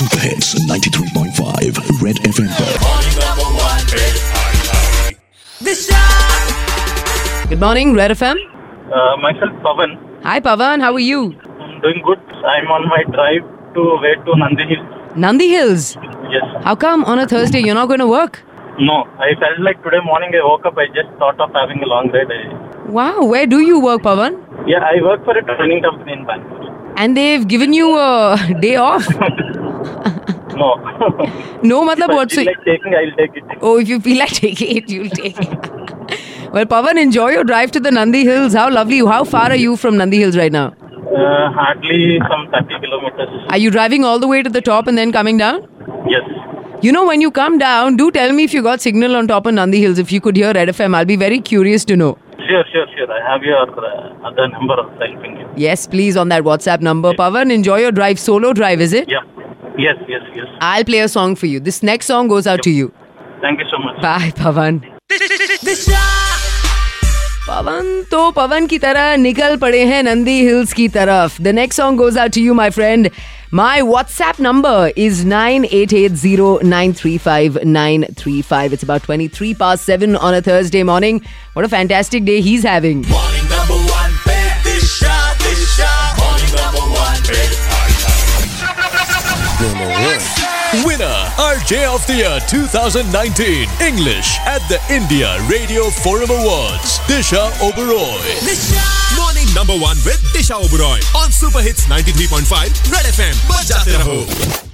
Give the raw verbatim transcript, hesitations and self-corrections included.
Super hits ninety-three point five Red FM पर। Good morning, Red F M. Uh, myself, Pavan. Hi, Pavan. How are you? I'm doing good. I'm on my drive to way to Nandi Hills. Nandi Hills. Yes. How come on a Thursday you're not going to work? No, I felt like today morning I woke up, I just thought of having a long ride. I, Wow, where do you work, Pavan? yeah, I work for a training company in Bangalore. And they've given you a day off? No. No, matlab If I what? feel So, like taking, I'll take it. oh, if you feel like taking it, you'll take it. Well, Pavan, enjoy your drive to the Nandi Hills. How lovely. How far are you from Nandi Hills right now? Uh, hardly some thirty kilometers. Are you driving all the way to the top and then coming down? Yes. You know, when you come down, do tell me if you got signal on top of Nandi Hills. If you could hear Red F M, I'll be very curious to know. Sure, sure, sure. I have your uh, other number of helping you. Yes, please, on that WhatsApp number. Yes. Pavan, enjoy your drive. Solo drive, is it? Yeah. Yes, yes, yes. I'll play a song for you. This next song goes out to you. Thank you so much. Bye, Pavan. Pavan तो पवन की तरह निकल पड़े हैं Nandi hills की तरफ. The next song goes out to you, my friend. My WhatsApp number is nine eight eight zero nine three five nine three five. It's about twenty-three past seven on a Thursday morning. What a fantastic day he's having. Morning number one, Disha, Disha. Morning number one, number one. Winner, R J of the Year twenty nineteen. English at the India Radio Forum Awards. Disha Oberoi. Disha. Morning number one with Disha Oberoi on Super Hits ninety-three point five Red F M. Bajate raho.